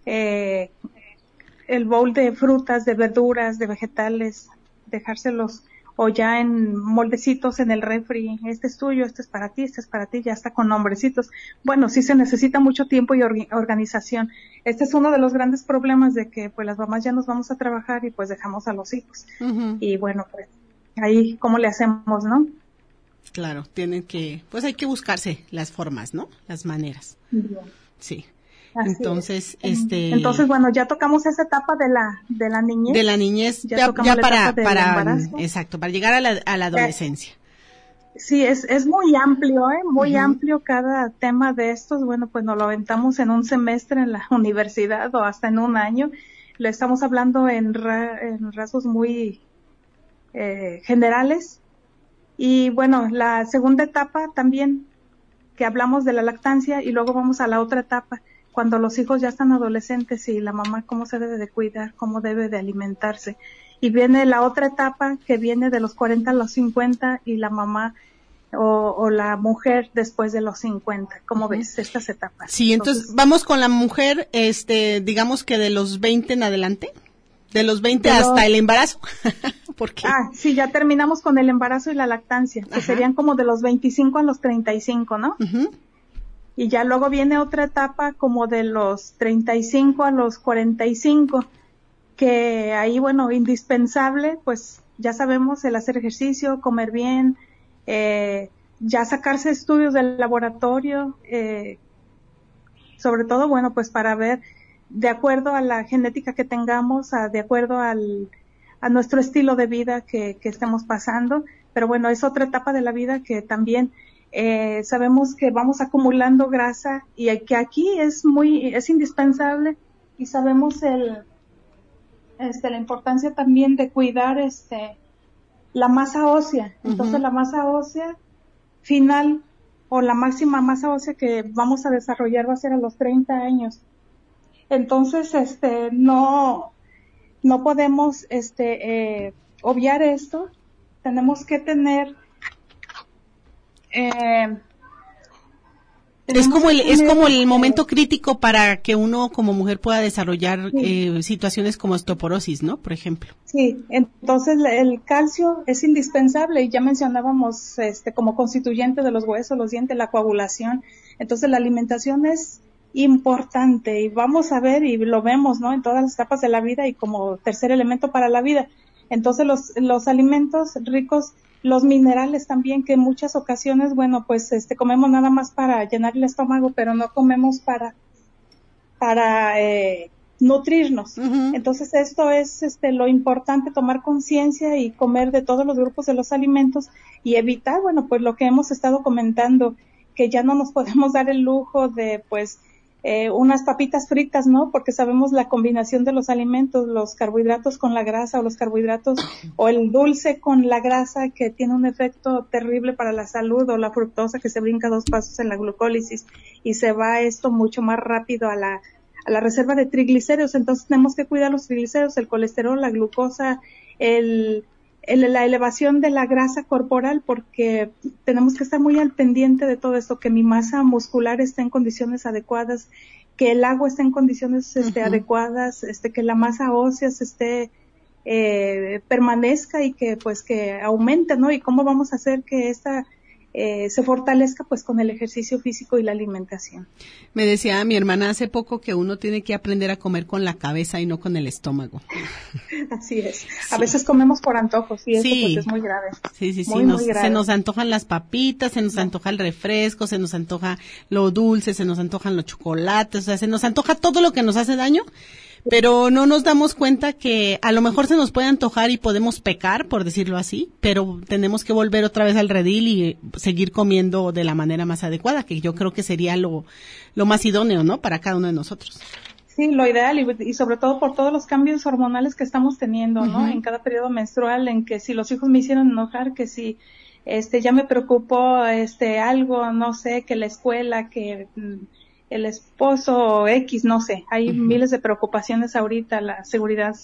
el bowl de frutas, de verduras, de vegetales, dejárselos o ya en moldecitos en el refri. Este es tuyo, este es para ti, ya está con nombrecitos. Bueno, sí se necesita mucho tiempo y organización. Este es uno de los grandes problemas de que pues las mamás ya nos vamos a trabajar y pues dejamos a los hijos. Y bueno, pues ahí cómo le hacemos, ¿no? Claro, pues hay que buscarse las formas, ¿no? Las maneras. Bien. Sí. Así entonces, Entonces, bueno, ya tocamos esa etapa de la niñez. De la niñez, ya para exacto, para llegar a la adolescencia. Sí, es muy amplio, muy amplio cada tema de estos. Bueno, pues nos lo aventamos en un semestre en la universidad o hasta en un año. Lo estamos hablando en rasgos muy generales. Y bueno, la segunda etapa también, que hablamos de la lactancia, y luego vamos a la otra etapa, cuando los hijos ya están adolescentes y la mamá cómo se debe de cuidar, cómo debe de alimentarse. Y viene la otra etapa que viene de los 40 a los 50 y la mamá o la mujer después de los 50. ¿Cómo ves estas etapas? Sí, entonces vamos con la mujer, digamos que de los 20 en adelante, de los 20 hasta el embarazo. ¿Por qué? Sí, ya terminamos con el embarazo y la lactancia, que serían como de los 25 a los 35, ¿no? Y ya luego viene otra etapa como de los 35 a los 45, que ahí, bueno, indispensable, pues ya sabemos, el hacer ejercicio, comer bien, ya sacarse estudios del laboratorio, sobre todo, bueno, pues para ver, de acuerdo a la genética que tengamos, de acuerdo a nuestro estilo de vida que estemos pasando, pero bueno, es otra etapa de la vida que también sabemos que vamos acumulando grasa y que aquí es indispensable, y sabemos la importancia también de cuidar la masa ósea. Entonces la masa ósea final o la máxima masa ósea que vamos a desarrollar va a ser a los 30 años. Entonces no podemos obviar esto. Tenemos que tener es como el momento crítico para que uno como mujer pueda desarrollar situaciones como osteoporosis, ¿no? Por ejemplo. Sí, entonces el calcio es indispensable, y ya mencionábamos como constituyente de los huesos, los dientes, la coagulación. Entonces la alimentación es importante, y vamos a ver, y lo vemos, ¿no? En todas las etapas de la vida y como tercer elemento para la vida. Entonces los alimentos ricos, los minerales también, que en muchas ocasiones, bueno, pues comemos nada más para llenar el estómago, pero no comemos para nutrirnos. Entonces esto es lo importante, tomar conciencia y comer de todos los grupos de los alimentos y evitar, bueno, pues lo que hemos estado comentando, que ya no nos podemos dar el lujo de, pues, unas papitas fritas, ¿no? Porque sabemos la combinación de los alimentos, los carbohidratos con la grasa o los carbohidratos o el dulce con la grasa, que tiene un efecto terrible para la salud, o la fructosa, que se brinca 2 pasos en la glucólisis y se va esto mucho más rápido a la reserva de triglicéridos. Entonces tenemos que cuidar los triglicéridos, el colesterol, la glucosa, la elevación de la grasa corporal, porque tenemos que estar muy al pendiente de todo esto, que mi masa muscular esté en condiciones adecuadas, que el agua esté en condiciones adecuadas, que la masa ósea permanezca y que pues que aumente, ¿no? Y cómo vamos a hacer que esta se fortalezca, pues con el ejercicio físico y la alimentación. Me decía mi hermana hace poco que uno tiene que aprender a comer con la cabeza y no con el estómago. Así es. A veces comemos por antojos y eso pues es muy grave. Sí, muy grave. Se nos antojan las papitas, se nos antoja el refresco, se nos antoja lo dulce, se nos antojan los chocolates, o sea, se nos antoja todo lo que nos hace daño. Pero no nos damos cuenta que a lo mejor se nos puede antojar y podemos pecar, por decirlo así, pero tenemos que volver otra vez al redil y seguir comiendo de la manera más adecuada, que yo creo que sería lo más idóneo, ¿no? Para cada uno de nosotros. Sí, lo ideal, y sobre todo por todos los cambios hormonales que estamos teniendo, ¿no? En cada periodo menstrual, en que si los hijos me hicieron enojar, que si ya me preocupó algo, no sé, que la escuela, que el esposo X, no sé, hay miles de preocupaciones ahorita, la seguridad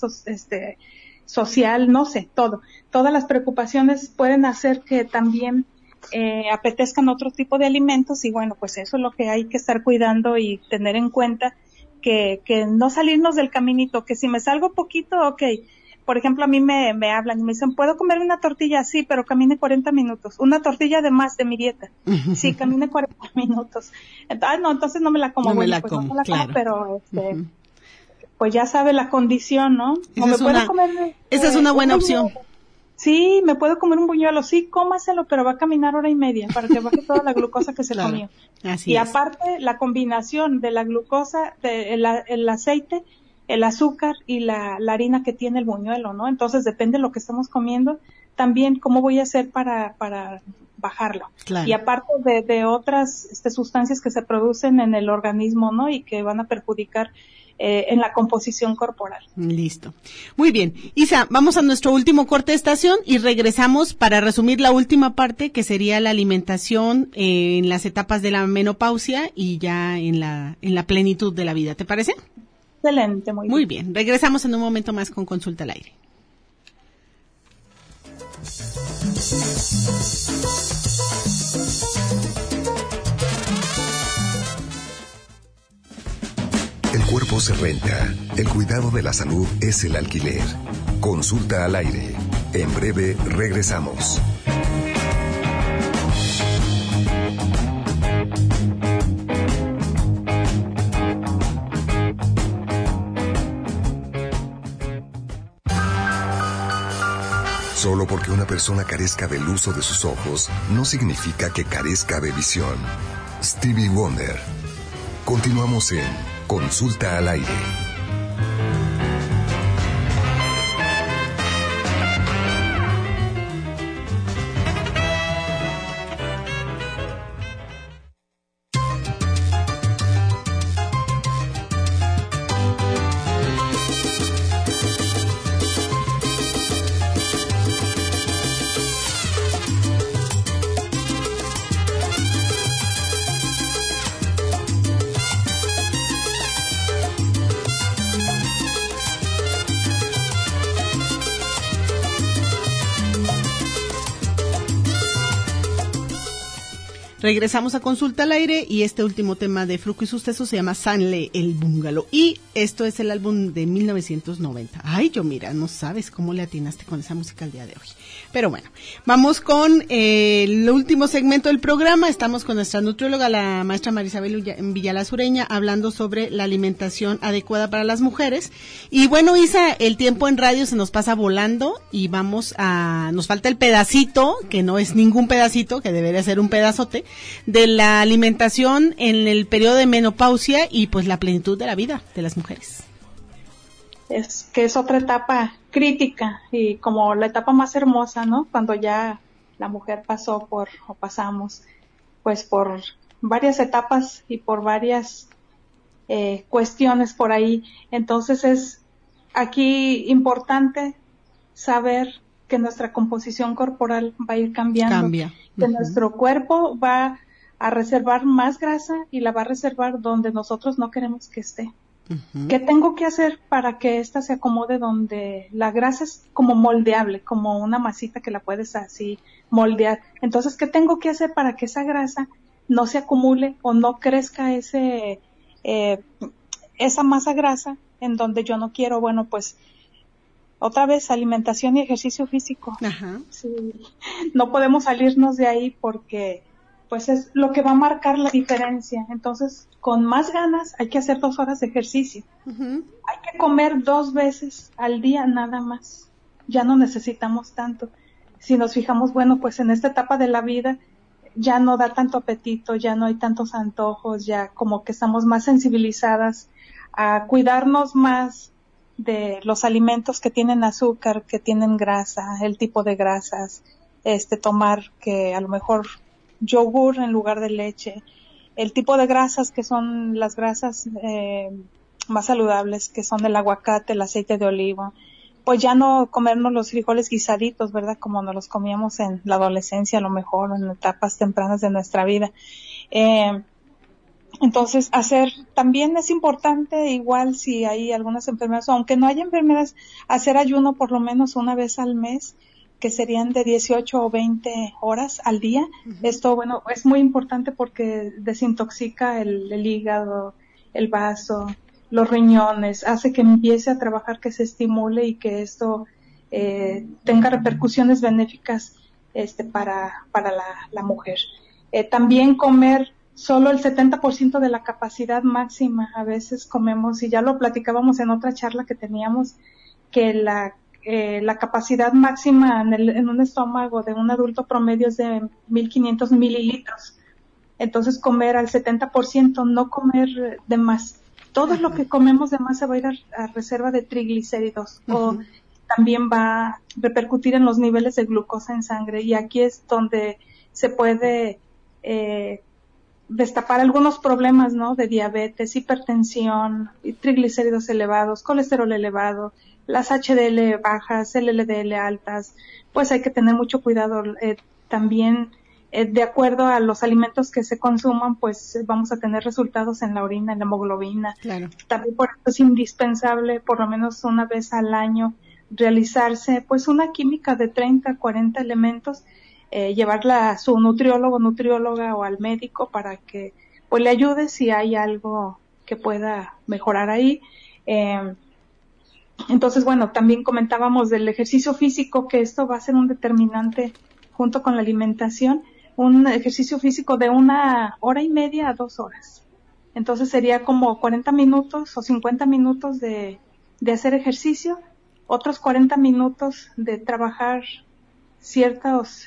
social, no sé, todas las preocupaciones pueden hacer que también apetezcan otro tipo de alimentos, y bueno, pues eso es lo que hay que estar cuidando y tener en cuenta, que no salirnos del caminito, que si me salgo poquito, okay. Por ejemplo, a mí me hablan y me dicen, ¿puedo comer una tortilla? Sí, pero camine 40 minutos. Una tortilla de más de mi dieta. Sí, camine 40 minutos. Entonces no me la como. No me la como, claro. Pero pues ya sabe la condición, ¿no? Esa es una buena opción. Sí, me puedo comer un buñuelo. Sí, cómaselo, pero va a caminar 1 hora y media para que baje toda la glucosa que se comió. Así es. Aparte, la combinación de la glucosa, el aceite, el azúcar y la harina que tiene el buñuelo, ¿no? Entonces depende de lo que estamos comiendo, también cómo voy a hacer para bajarlo. Claro. Y aparte de otras sustancias que se producen en el organismo, ¿no? Y que van a perjudicar en la composición corporal. Listo. Muy bien. Isa, vamos a nuestro último corte de estación y regresamos para resumir la última parte, que sería la alimentación en las etapas de la menopausia y ya en la plenitud de la vida. ¿Te parece? Excelente, muy bien. Regresamos en un momento más con Consulta al Aire. El cuerpo se renta, el cuidado de la salud es el alquiler. Consulta al Aire. En breve regresamos. Solo porque una persona carezca del uso de sus ojos, no significa que carezca de visión. Stevie Wonder. Continuamos en Consulta al Aire. Regresamos a Consulta al Aire y este último tema de Fruco y sus Tesos se llama Sanle el Búngalo y esto es el álbum de 1990. Ay, yo mira, no sabes cómo le atinaste con esa música el día de hoy. Pero bueno, vamos con el último segmento del programa. Estamos con nuestra nutrióloga, la maestra Marisabel Villalazureña, hablando sobre la alimentación adecuada para las mujeres. Y bueno, Isa, el tiempo en radio se nos pasa volando y nos falta el pedacito, que no es ningún pedacito, que debería ser un pedazote, de la alimentación en el periodo de menopausia y pues la plenitud de la vida de las mujeres. Es otra etapa crítica y como la etapa más hermosa, ¿no? Cuando ya la mujer pasamos pues por varias etapas y por varias cuestiones por ahí. Entonces es aquí importante saber que nuestra composición corporal va a ir cambiando, que nuestro cuerpo va a reservar más grasa y la va a reservar donde nosotros no queremos que esté. ¿Qué tengo que hacer para que ésta se acomode donde la grasa es como moldeable, como una masita que la puedes así moldear? Entonces, ¿qué tengo que hacer para que esa grasa no se acumule o no crezca esa masa grasa en donde yo no quiero? Bueno, pues otra vez alimentación y ejercicio físico. Sí, no podemos salirnos de ahí porque pues es lo que va a marcar la diferencia. Entonces, con más ganas hay que hacer 2 horas de ejercicio. Hay que comer 2 veces al día nada más. Ya no necesitamos tanto. Si nos fijamos, bueno, pues en esta etapa de la vida ya no da tanto apetito, ya no hay tantos antojos, ya como que estamos más sensibilizadas a cuidarnos más de los alimentos que tienen azúcar, que tienen grasa, el tipo de grasas, tomar que a lo mejor yogur en lugar de leche, el tipo de grasas que son las grasas más saludables, que son el aguacate, el aceite de oliva, pues ya no comernos los frijoles guisaditos, ¿verdad? Como nos los comíamos en la adolescencia, a lo mejor, en etapas tempranas de nuestra vida. Entonces, también es importante, igual si hay algunas enfermedades, aunque no haya enfermedades, hacer ayuno por lo menos una vez al mes, que serían de 18 o 20 horas al día. Esto, bueno, es muy importante porque desintoxica el hígado, el vaso, los riñones, hace que empiece a trabajar, que se estimule y que esto tenga repercusiones benéficas para la mujer. También comer solo el 70% de la capacidad máxima. A veces comemos, y ya lo platicábamos en otra charla que teníamos, que la capacidad máxima en un estómago de un adulto promedio es de 1.500 mililitros. Entonces comer al 70%, no comer de más. Todo lo que comemos de más se va a ir a reserva de triglicéridos o también va a repercutir en los niveles de glucosa en sangre, y aquí es donde se puede destapar algunos problemas, ¿no? De diabetes, hipertensión, triglicéridos elevados, colesterol elevado, las HDL bajas, LDL altas. Pues hay que tener mucho cuidado. También, de acuerdo a los alimentos que se consuman, pues vamos a tener resultados en la orina, en la hemoglobina. Claro. También por eso es indispensable, por lo menos una vez al año, realizarse pues una química de 30 a 40 elementos, llevarla a su nutriólogo, nutrióloga o al médico para que pues le ayude si hay algo que pueda mejorar ahí. Entonces, bueno, también comentábamos del ejercicio físico, que esto va a ser un determinante junto con la alimentación, un ejercicio físico de 1 hora y media a 2 horas. Entonces sería como 40 minutos o 50 minutos de hacer ejercicio, otros 40 minutos de trabajar ciertos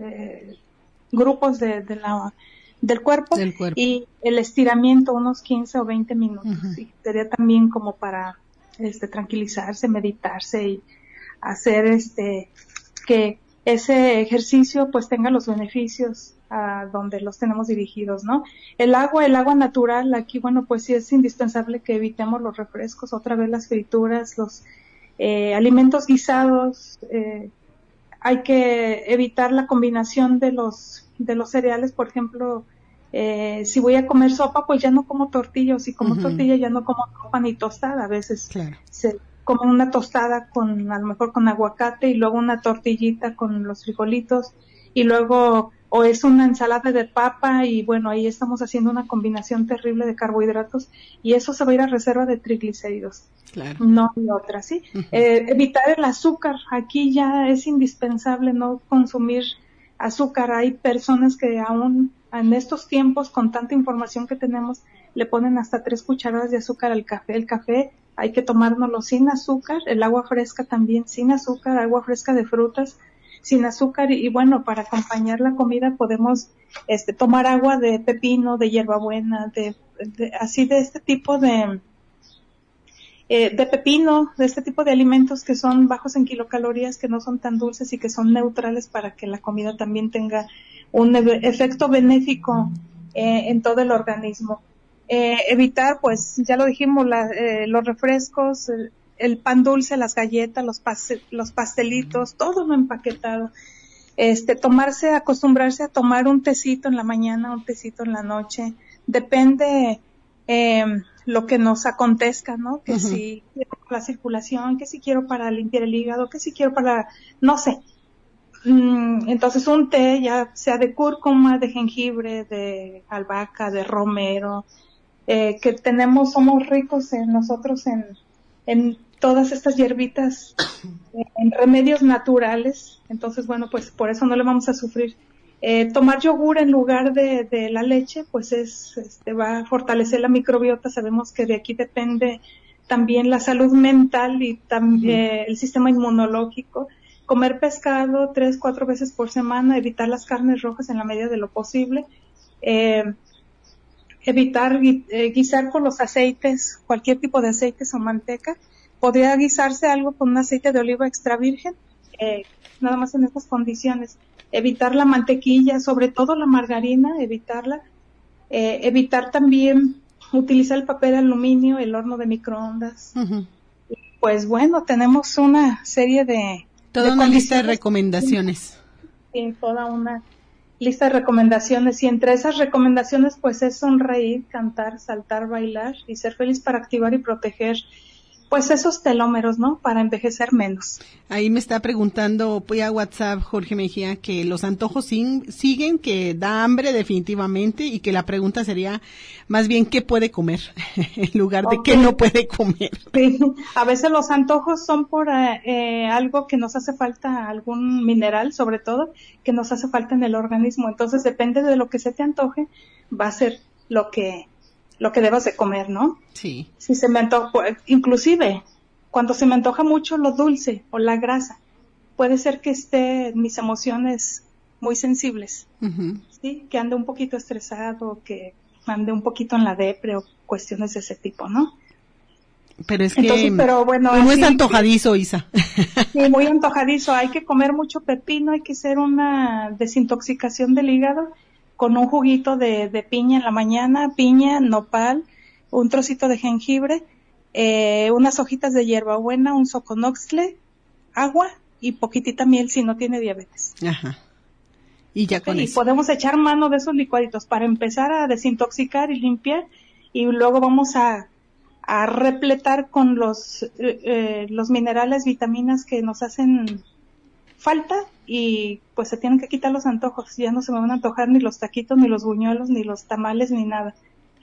grupos del cuerpo, y el estiramiento unos 15 o 20 minutos. Sí, sería también como para tranquilizarse, meditarse y hacer que ese ejercicio pues tenga los beneficios a donde los tenemos dirigidos, ¿no? El agua natural, aquí, bueno, pues sí es indispensable que evitemos los refrescos, otra vez las frituras, los alimentos guisados. Hay que evitar la combinación de los cereales. Por ejemplo, si voy a comer sopa, pues ya no como tortilla, o si como tortilla ya no como sopa ni tostada. A veces se come una tostada a lo mejor con aguacate, y luego una tortillita con los frijolitos, y luego o es una ensalada de papa, y bueno, ahí estamos haciendo una combinación terrible de carbohidratos, y eso se va a ir a reserva de triglicéridos. Claro. No hay otra, ¿sí? Evitar el azúcar. Aquí ya es indispensable no consumir azúcar. Hay personas que aún en estos tiempos, con tanta información que tenemos, le ponen hasta 3 cucharadas de azúcar al café. El café hay que tomárnoslo sin azúcar, el agua fresca también sin azúcar, agua fresca de frutas sin azúcar, y bueno, para acompañar la comida podemos tomar agua de pepino, de hierbabuena, así de este tipo de pepino, de este tipo de alimentos que son bajos en kilocalorías, que no son tan dulces y que son neutrales, para que la comida también tenga un efecto benéfico en todo el organismo. Evitar, pues ya lo dijimos, los refrescos, el pan dulce, las galletas, los pastelitos, todo lo empaquetado. Acostumbrarse a tomar un tecito en la mañana, un tecito en la noche. Depende lo que nos acontezca, ¿no? Que si quiero para la circulación, que si quiero para limpiar el hígado, que si quiero para, no sé. Entonces un té, ya sea de cúrcuma, de jengibre, de albahaca, de romero, que somos ricos nosotros en todas estas hierbitas, en remedios naturales. Entonces, bueno, pues por eso no le vamos a sufrir. Tomar yogur en lugar de la leche, pues va a fortalecer la microbiota. Sabemos que de aquí depende también la salud mental y también el sistema inmunológico. Comer pescado 3-4 veces por semana, evitar las carnes rojas en la medida de lo posible, evitar guisar con los aceites, cualquier tipo de aceites o manteca. Podría guisarse algo con un aceite de oliva extra virgen, nada más en estas condiciones. Evitar la mantequilla, sobre todo la margarina, evitarla. Evitar también utilizar el papel aluminio, el horno de microondas. Pues bueno, tenemos una serie de... Toda una lista de recomendaciones. Sí, toda una lista de recomendaciones. Y entre esas recomendaciones, pues es sonreír, cantar, saltar, bailar y ser feliz para activar y proteger pues esos telómeros, ¿no? Para envejecer menos. Ahí me está preguntando a WhatsApp Jorge Mejía que los antojos siguen, que da hambre definitivamente y que la pregunta sería más bien ¿qué puede comer? En lugar de qué no puede comer. Sí, a veces los antojos son por algo que nos hace falta, algún mineral sobre todo, que nos hace falta en el organismo. Entonces depende de lo que se te antoje, va a ser lo que debas de comer, ¿no? Sí. Si se me antoja, inclusive, cuando se me antoja mucho lo dulce o la grasa, puede ser que esté en mis emociones muy sensibles, ¿sí? Que ande un poquito estresado, que ande un poquito en la depre o cuestiones de ese tipo, ¿no? Pero es que no es antojadizo, Isa. Sí, muy antojadizo. Hay que comer mucho pepino, hay que hacer una desintoxicación del hígado con un juguito de piña en la mañana, piña, nopal, un trocito de jengibre, unas hojitas de hierbabuena, un soconoxtle, agua y poquitita miel si no tiene diabetes. Ajá. Y ya con eso. Y podemos echar mano de esos licuaditos para empezar a desintoxicar y limpiar, y luego vamos a repletar con los minerales, vitaminas que nos hacen falta, y pues se tienen que quitar los antojos. Ya no se me van a antojar ni los taquitos, ni los buñuelos, ni los tamales, ni nada.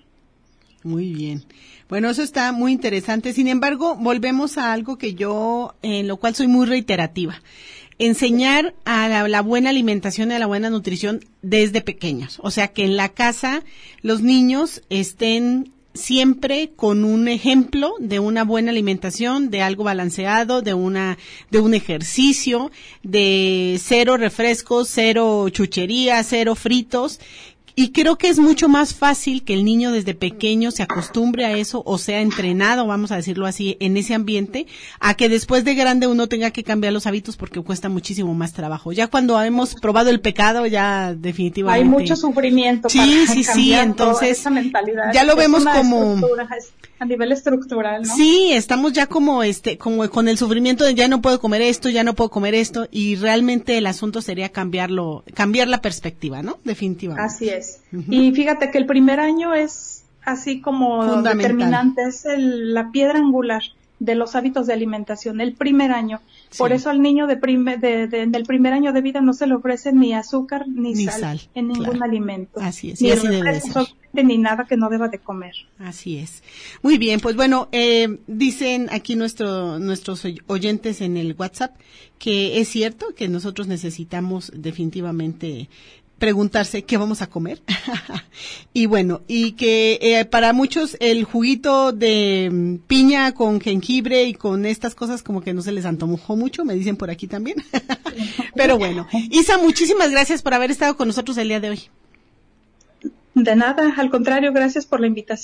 Muy bien. Bueno, eso está muy interesante. Sin embargo, volvemos a algo que yo, en lo cual soy muy reiterativa. Enseñar a la buena alimentación y a la buena nutrición desde pequeños. O sea, que en la casa los niños estén siempre con un ejemplo de una buena alimentación, de algo balanceado, de un ejercicio, de 0 refrescos, 0 chucherías, 0 fritos. Y creo que es mucho más fácil que el niño desde pequeño se acostumbre a eso o sea entrenado, vamos a decirlo así, en ese ambiente, a que después de grande uno tenga que cambiar los hábitos porque cuesta muchísimo más trabajo. Ya cuando hemos probado el pecado, ya definitivamente... Hay mucho sufrimiento. Sí, entonces esa mentalidad. Ya lo vemos como... A nivel estructural, ¿no? Sí, estamos ya como con el sufrimiento de ya no puedo comer esto, y realmente el asunto sería cambiar la perspectiva, ¿no? Definitivamente. Así es. Y fíjate que el primer año es así como determinante, es la piedra angular de los hábitos de alimentación, el primer año. Sí. Por eso al niño del primer año de vida no se le ofrece ni azúcar ni sal en ningún alimento. Así es. Ni así debe ser. Ni nada que no deba de comer. Así es. Muy bien, pues bueno, dicen aquí nuestros oyentes en el WhatsApp que es cierto que nosotros necesitamos definitivamente preguntarse qué vamos a comer. Y bueno, y que para muchos el juguito de piña con jengibre y con estas cosas como que no se les antojó mucho, me dicen por aquí también. Pero bueno, Isa, muchísimas gracias por haber estado con nosotros el día de hoy. De nada, al contrario, gracias por la invitación.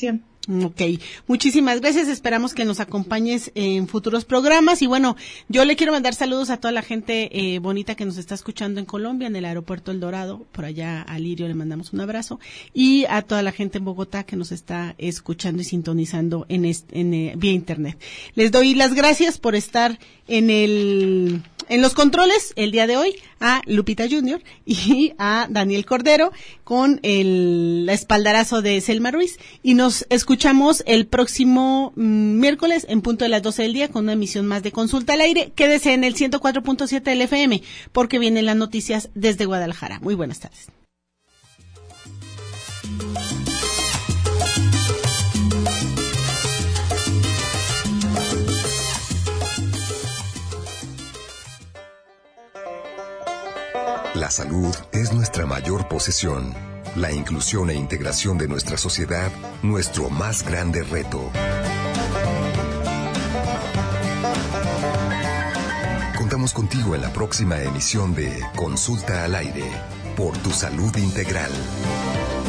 Ok, muchísimas gracias, esperamos que nos acompañes en futuros programas y bueno, yo le quiero mandar saludos a toda la gente bonita que nos está escuchando en Colombia, en el aeropuerto El Dorado, por allá a Lirio le mandamos un abrazo y a toda la gente en Bogotá que nos está escuchando y sintonizando vía internet. Les doy las gracias por estar en los controles el día de hoy a Lupita Junior y a Daniel Cordero con el espaldarazo de Selma Ruiz y nos escuchamos el próximo miércoles en punto de las 12 del día con una emisión más de Consulta al Aire. Quédese en el 104.7 del FM porque vienen las noticias desde Guadalajara. Muy buenas tardes. La salud es nuestra mayor posesión. La inclusión e integración de nuestra sociedad, nuestro más grande reto. Contamos contigo en la próxima emisión de Consulta al Aire, por tu salud integral.